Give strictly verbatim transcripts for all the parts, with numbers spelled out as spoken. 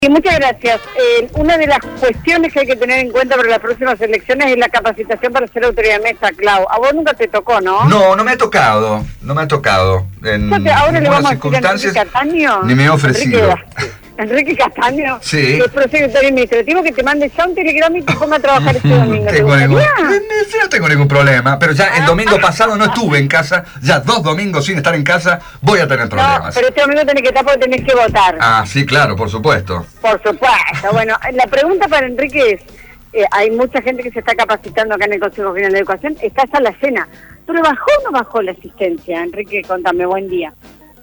Sí, muchas gracias. Eh, una de las cuestiones que hay que tener en cuenta para las próximas elecciones es la capacitación para ser autoridad de mesa, Clau. A vos nunca te tocó, ¿no? No, no me ha tocado, no me ha tocado. En Fíjate, ahora le vamos a decir a Enrique circunstancias Castaño, ni me he ofrecido. Enrique, Enrique Castaño, Sí. que es prosecretario administrativo, que te mande ya un telegrama y te ponga a trabajar este domingo. ¿Te Tengo ningún- gustaría? Yo no tengo ningún problema, pero ya el Ah. domingo pasado no estuve en casa, ya dos domingos sin estar en casa voy a tener No, problemas. pero este domingo tenés que estar porque tenés que votar. Ah, sí, claro, por supuesto. Por supuesto. Bueno, la pregunta para Enrique es, eh, hay mucha gente que se está capacitando acá en el Consejo General de Educación, está ya la cena. ¿Pero bajó o no bajó la asistencia? Enrique, contame, buen día.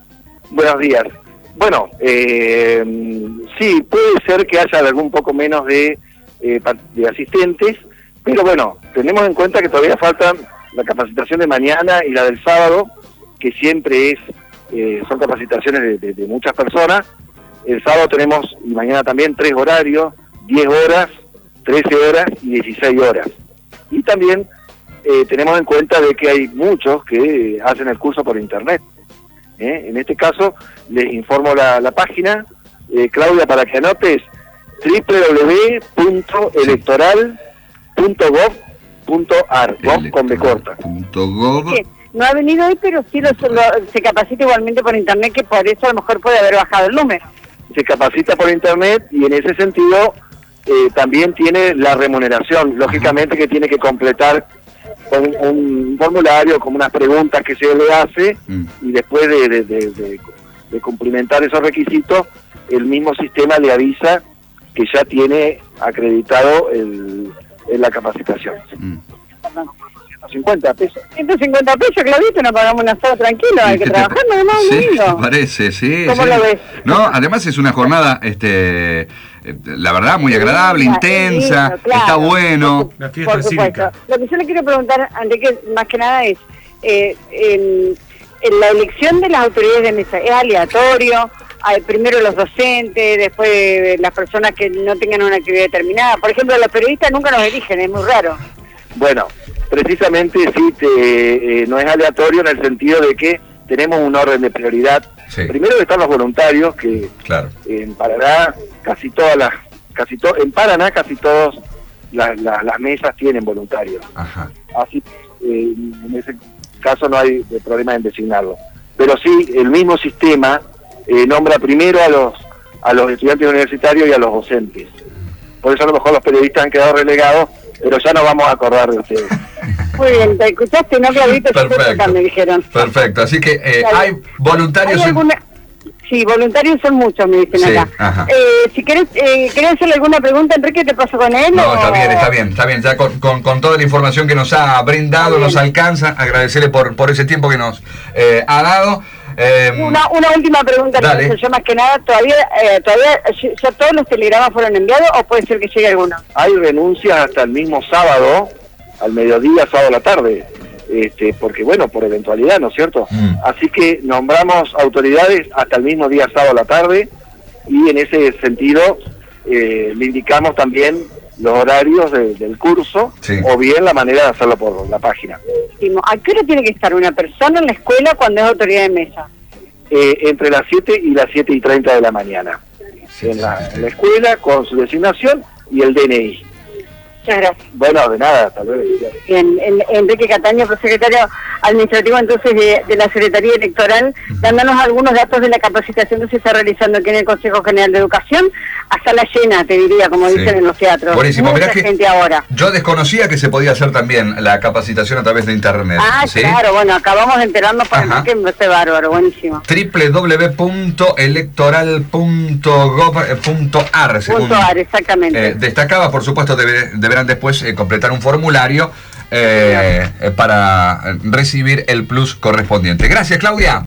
Buenos días. Bueno, eh, sí, puede ser que haya algún poco menos de, eh, pa- de asistentes, pero bueno, tenemos en cuenta que todavía faltan la capacitación de mañana y la del sábado, que siempre es eh, son capacitaciones de, de- de muchas personas. El sábado tenemos, y mañana también, tres horarios, diez horas, trece horas y dieciséis horas. Y también eh, tenemos en cuenta de que hay muchos que eh, hacen el curso por internet. ¿eh? En este caso, les informo la, la página, eh, Claudia, para que anotes, doble u doble u doble u punto electoral punto gov punto ar, gov con B corta. Punto gov. Sí, no ha venido hoy, pero sí lo, lo- se capacita igualmente por internet, que por eso a lo mejor puede haber bajado el número. Se capacita por internet y en ese sentido eh, también tiene la remuneración, lógicamente que tiene que completar con un formulario, con unas preguntas que se le hace, Mm. y después de, de, de, de- de cumplimentar esos requisitos, el mismo sistema le avisa que ya tiene acreditado el, en la capacitación. Mm. ciento cincuenta pesos. ciento cincuenta pesos, Claudito, no pagamos una sola tranquilo, hay que ¿Qué te- trabajar nada más un Sí, domingo. ¿te parece? Sí. ¿Cómo sí. lo ves? No, además es una jornada, este, eh, la verdad, muy agradable, Linda, intensa, lindo, claro. está bueno. Por, La fiesta por supuesto. cívica. Lo que yo le quiero preguntar, Enrique, más que nada es, eh, en, en la elección de las autoridades de mesa, ¿es aleatorio? Hay primero los docentes, después las personas que no tengan una actividad determinada. Por ejemplo, los periodistas nunca nos eligen, es muy raro. Bueno, precisamente sí, te, eh, no es aleatorio en el sentido de que tenemos un orden de prioridad. Sí. Primero están los voluntarios, que Claro. en Paraná casi todas las, casi to, en Paraná casi todas las, las, las mesas tienen voluntarios. Ajá. Así, eh, en ese caso no hay de problema en designarlo. Pero sí, el mismo sistema eh, nombra primero a los a los estudiantes universitarios y a los docentes. Por eso a lo mejor los periodistas han quedado relegados, pero ya no vamos a acordar de ustedes. Muy bien, ¿te escuchaste, no, Claudito? Yo Perfecto. acá me dijeron. Perfecto, así que eh, Claro. hay voluntarios. ¿Hay en- alguna... Sí, voluntarios son muchos, me dicen Sí, acá. ajá. Eh, si querés, eh, ¿querés hacerle alguna pregunta, Enrique? ¿Te paso con él? No, o- está bien, está bien, está bien. Ya con, con, con toda la información que nos ha brindado, Está nos bien. alcanza. Agradecerle por, por ese tiempo que nos eh, ha dado. Eh, Una, una última pregunta, Dale. que yo más que nada, ¿todavía, eh, todavía ya todos los telegramas fueron enviados o puede ser que llegue alguno? Hay renuncias hasta el mismo sábado, al mediodía, sábado a la tarde, este, porque bueno, por eventualidad, ¿no es cierto? Mm. Así que nombramos autoridades hasta el mismo día, sábado a la tarde, y en ese sentido eh, le indicamos también los horarios de- del curso, Sí. o bien la manera de hacerlo por la página. ¿A qué hora tiene que estar una persona en la escuela cuando es autoridad de mesa? Eh, entre las siete y las siete y treinta de la mañana, Sí, en, la, sí, sí. en la escuela, con su designación y el D N I. Muchas gracias. Bueno, de nada, tal vez. Bien, en- Enrique Castaño, prosecretario administrativo entonces de, de la Secretaría Electoral, dándonos algunos datos de la capacitación que se está realizando aquí en el Consejo General de Educación, a sala llena, te diría, como Sí. dicen en los teatros. Buenísimo, Mucha mirá que gente ahora. yo desconocía que se podía hacer también la capacitación a través de internet. Ah, ¿sí? claro, bueno, acabamos de enterarnos para Ajá. que me esté bárbaro, buenísimo. doble u doble u doble u punto electoral punto gov punto ar. según, Punto ar, exactamente. eh, destacaba, por supuesto, debe- deberán después eh, completar un formulario eh, eh, para recibir el plus correspondiente. Gracias, Claudia.